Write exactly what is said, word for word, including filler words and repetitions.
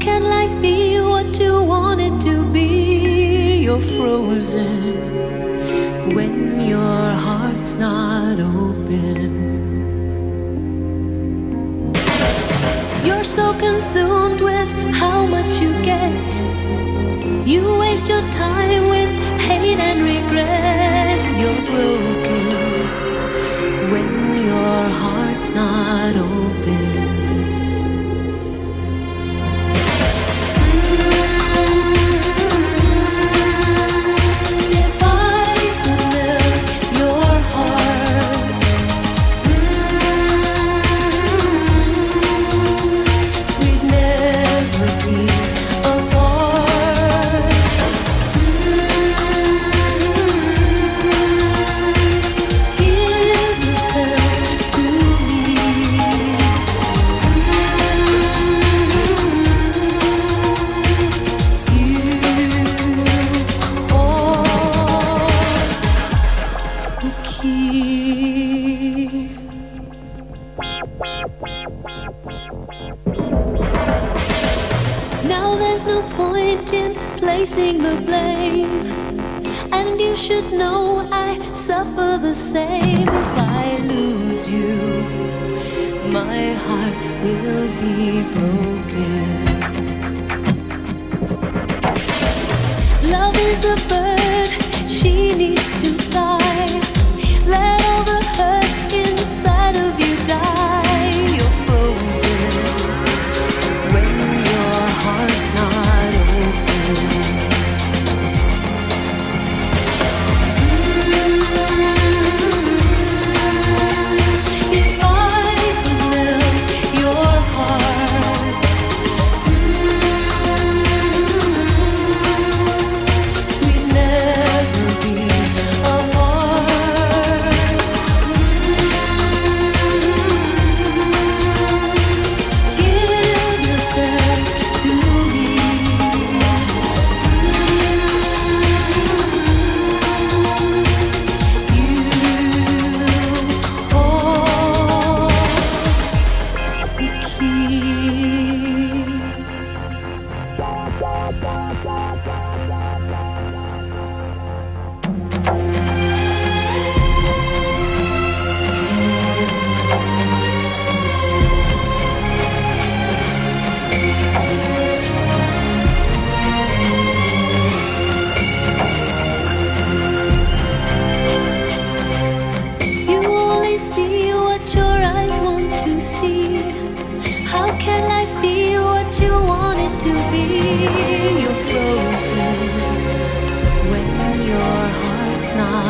can life be what you want it to be? You're frozen when your heart's not open. You're so consumed with how much you get. You waste your time with hate and regret. You're broken when your heart's not open. Now there's no point in placing the blame, and you should know I suffer the same. If I lose you, my heart will be broken. Love is a bird, she needs to fly. Let all the hurt inside of you die. You're frozen when your heart's not open. If I could melt your heart, we'd never be apart. Give yourself to me. You hold the key. You only see what your eyes want to see. How can life be what you want it to be? You're frozen when your heart's not